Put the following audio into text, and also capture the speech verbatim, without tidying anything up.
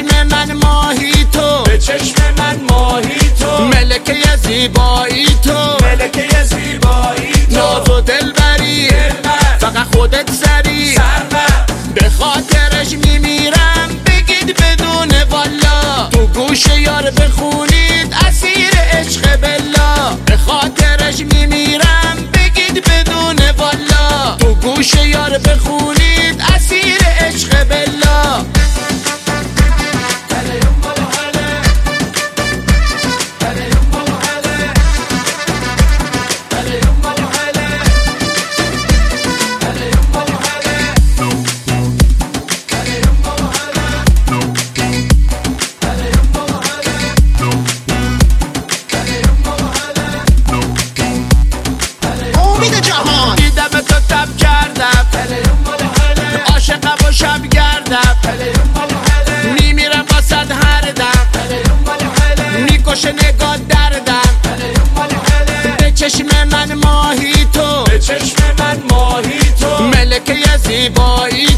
چشم من ماهی تو، به چشم من ماهی تو، ملکه زیبایی تو، ملکه زیبایی تو، ناز و دلبری فقط خودت سری، به خاطرش میمیرم بگید بدون والا، تو گوش یار بخونید اسیر عشق بلا، به خاطرش میمیرم بگید بدون والا، تو گوش یار بخونید اسیر عشق بلا. دیدم تو تب کردم عاشقم و شب گردم، میمیرم با صد هر دم، میکشه نگاه دردم، به چشم من ماهی تو، به چشم من ماهی تو، ملکه زیبایی